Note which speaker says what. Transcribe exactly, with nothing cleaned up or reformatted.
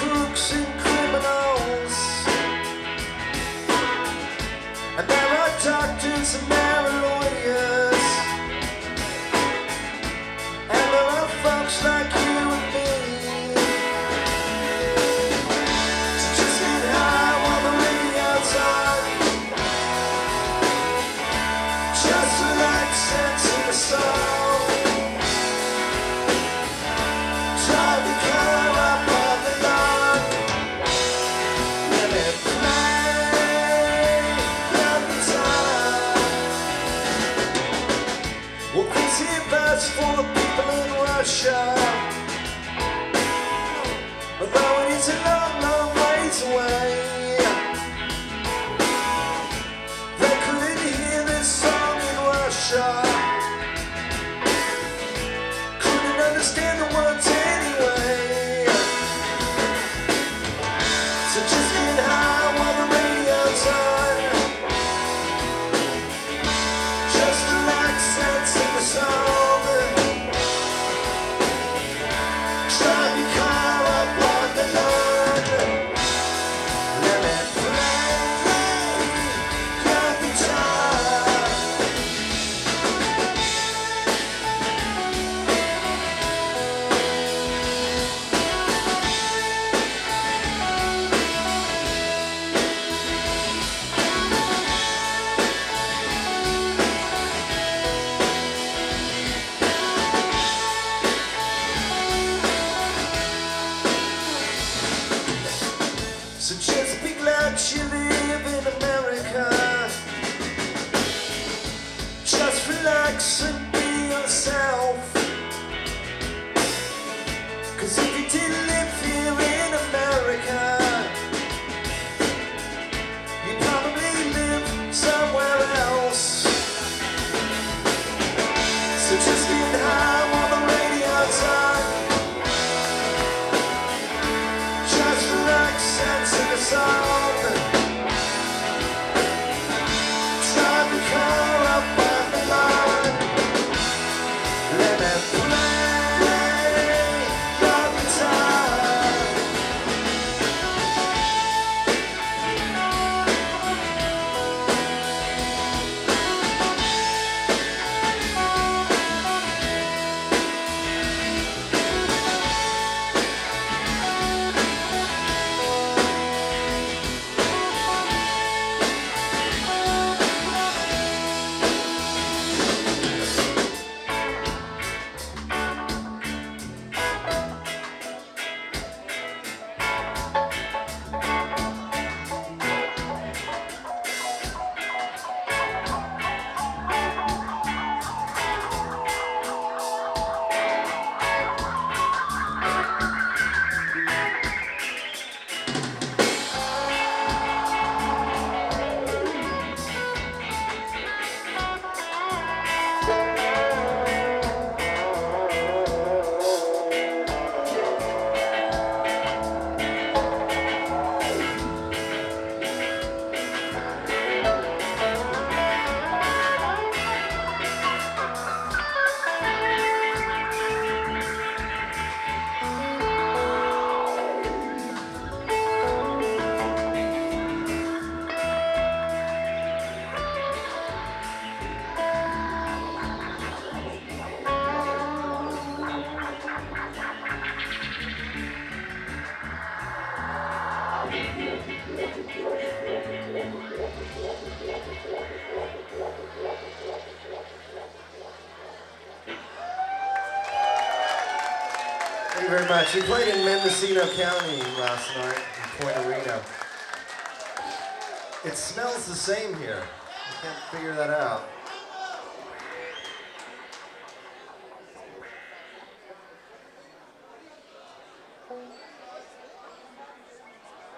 Speaker 1: crooks and criminals, and there are doctors and there are lawyers, and there are folks like you and me. So just get high while the radio's on, just relax and sing a song. Drive the car up on the lawn, let it play the guitar. Well, this here verse for the people in Russia, although it is a long, long ways away, they couldn't hear this song in Russia, couldn't understand the words anyway. So just get high while the radio's on, just relax and sing a song. Drive your car up on the lawn, let it play your guitar. So just be glad you live in America. Just relax and be yourself. Cause if you didn't live here in America, you'd probably live somewhere else. So just get high while the radio's on, just relax and sing a song. Drive the car up on the lawn, let it play your guitar. Thank you very much. We played in Mendocino County last night in Point Arena. It smells the same here. I can't figure that out.